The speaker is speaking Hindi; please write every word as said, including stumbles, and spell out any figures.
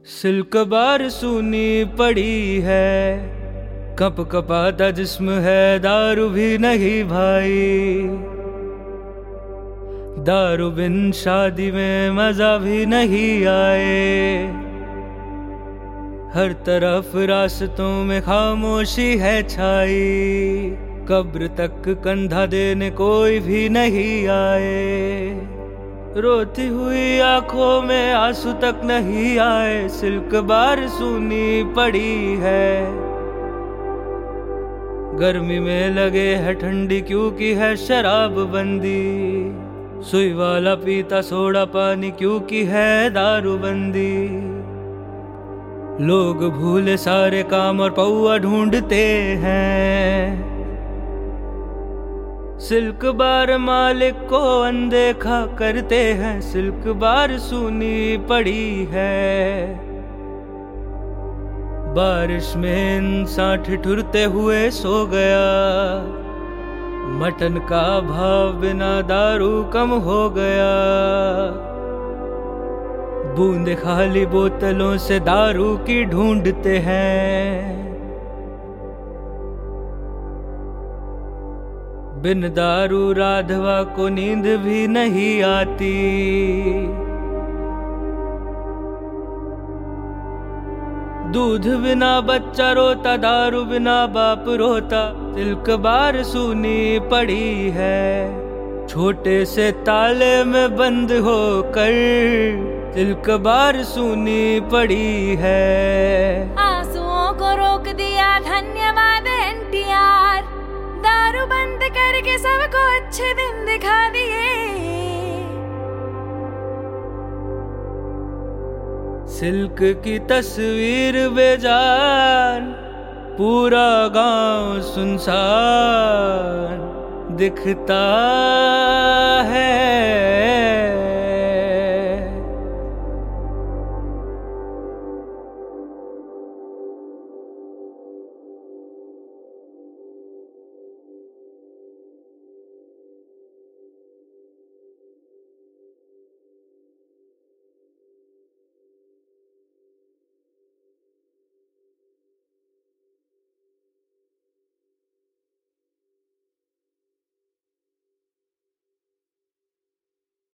सिल्क बार सूनी पड़ी है, कप कपाता जिस्म है, दारू भी नहीं भाई। दारू बिन शादी में मजा भी नहीं आए। हर तरफ रास्तों में खामोशी है छाई, कब्र तक कंधा देने कोई भी नहीं आए। रोती हुई आंखों में आंसू तक नहीं आए, सिल्क बार सूनी पड़ी है। गर्मी में लगे है ठंडी क्योंकि है शराब बंदी, सुई वाला पीता सोडा पानी क्योंकि है दारू बंदी। लोग भूले सारे काम और पौआ ढूंढते हैं, सिल्क बार मालिक को अनदेखा करते हैं। सिल्क बार सूनी पड़ी है, बारिश में इंसान ठिठुरते हुए सो गया। मटन का भाव बिना दारू कम हो गया। बूंदे खाली बोतलों से दारू की ढूंढते हैं, बिन दारू राधवा को नींद भी नहीं आती। दूध बिना बच्चा रोता, दारू बिना बाप रोता। सिल्क बार सूनी पड़ी है, छोटे से ताले में बंद होकर सिल्क बार सूनी पड़ी है। आंसुओं को रोक दिया, धन्यवाद एनटीआर। दारू बंद करके सबको अच्छे दिन दिखा दिए। सिल्क की तस्वीर बेजान, पूरा गांव सुनसान दिखता है।